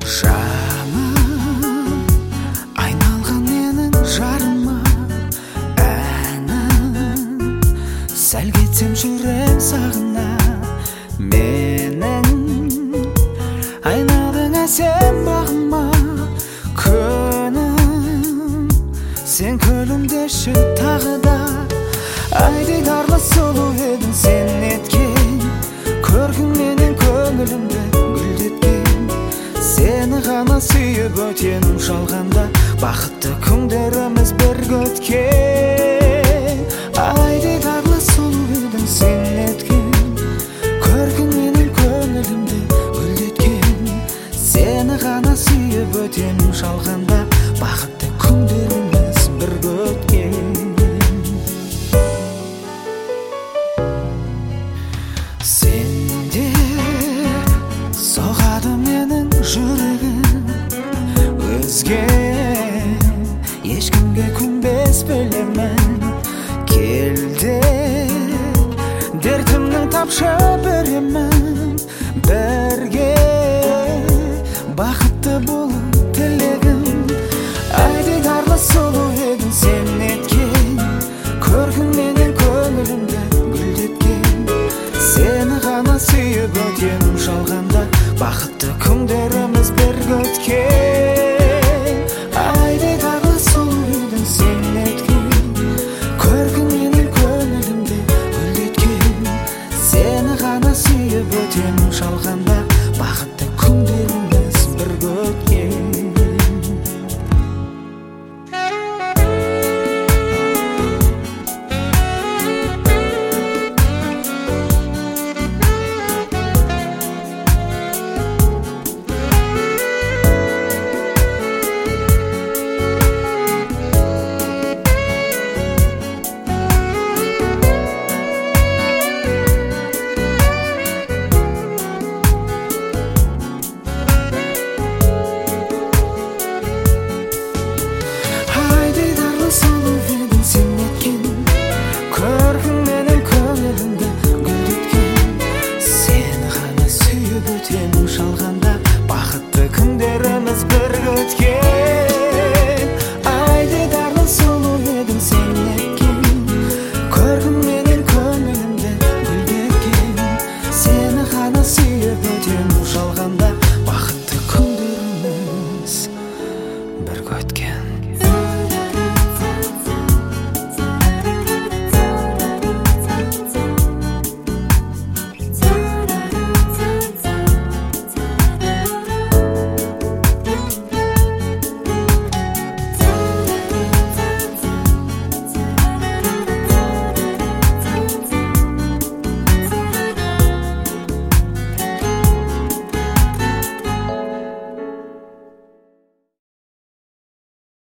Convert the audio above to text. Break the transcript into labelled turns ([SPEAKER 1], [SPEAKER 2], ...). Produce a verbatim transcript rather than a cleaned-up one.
[SPEAKER 1] Жаным айналған менің жарыма, әнім сәл кетсем жүрем сағына. Менің айналдың әсем бағыма, күнім сен күлімдеші тағы да. Айдай дарлы сұлу едің сен неткен, көркің менен көңілімді гүлдеткен. Сені ғана сүйіп өтенім жалғанда, бақытты күндеріміз бірге өткен. Айдай дарлы сұлу едің сен неткен, көркің менен көңілімді гүлдеткен. Сені ғана сүйіп өтенім жалғанда, бақытты күндеріміз бірге өткен. Сенде соғады менің жүрегім, өзге ешкімге күнбес білемін. Келді дертімнің тапшы беремін, бірге бақытты болу тілегім. Айдай дарлы сұлу едің сен неткен, көркің менен көңілімді гүлдеткен. Сені ғана сүйіп өтенім жалғанда, бақытты күндер